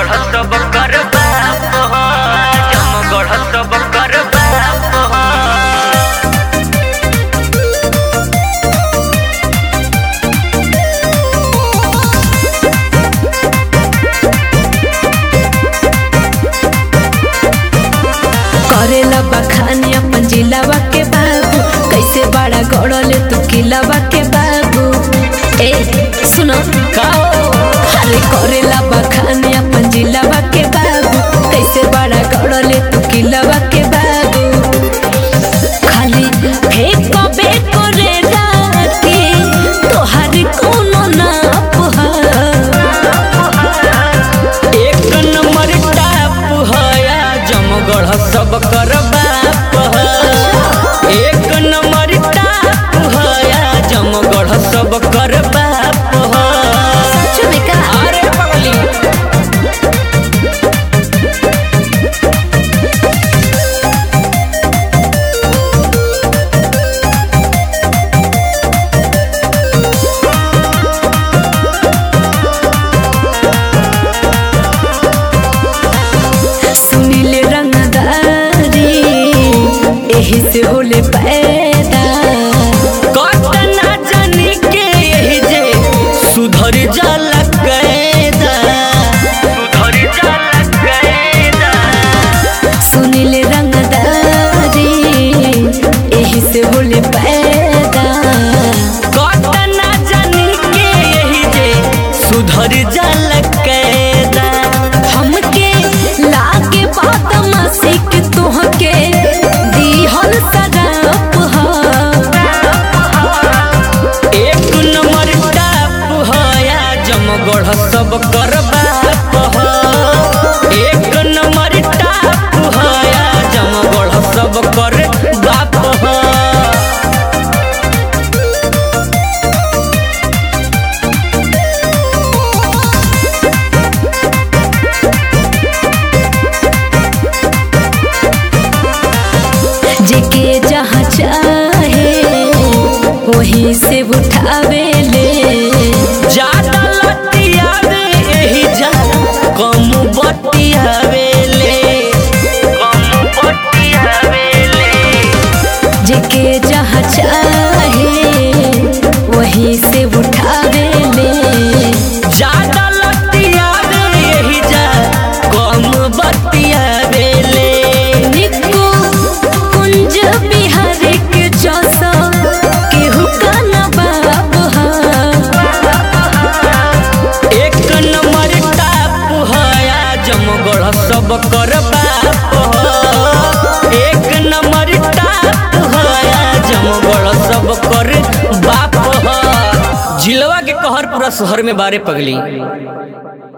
जमगढ़ सब कर बाप हो, जमगढ़ सब कर बाप हो। करेला बखानी अपन जिलावा के बाबू, कैसे बड़ा गड़ले तू किलावा के बाबू। ए सुनो का अरे करेला बखानी अपन जिलावा के बाबू, कैसे बड़ा गड़ले तू किलावा के बाबू। खाली फेंक बे करे राती तोहार कोनो नाप है। एक नंबर टाप है जमगढ़ सब कर बाप है। एक नंबर टाप है जमगढ़ सब कर बाप है। सच में का? अरे पगली सुनीले रंगदारी एही से होले पैदा। कतना जानी के यही जे सुधर जाला कैदा, सुधर जाला कैदा। सुनीले रंगदारी एही से होले पैदा। कतना जानी के यही जे सुधर जाला कैदा। हमके लागे बदमाशी के तोहके दीहल सराप ह। एक नंबर टाप है जमगढ़ सब कर बाप है। एक नंबर टाप है जमगढ़ सब कर बाप है। जेके जहाँ चाहे वहीं से उठावे ले। ज्यादा लतियावे एही जा कम बतियावे ले, कम बतियावे ले। जेके जहाँ चाहे वहीं से उठावे ले। ज्यादा लतियावे एही जा कम बतियावे ले। निको कुंज बिहारी के जैसा केहू का न बाप है। एक नंबर टाप है जमगढ़ सब कर बाप है। एक नंबर टाप है जमगढ़ सब कर बाप है। जिलवा के कहर पूरा शहर में बारे पगली।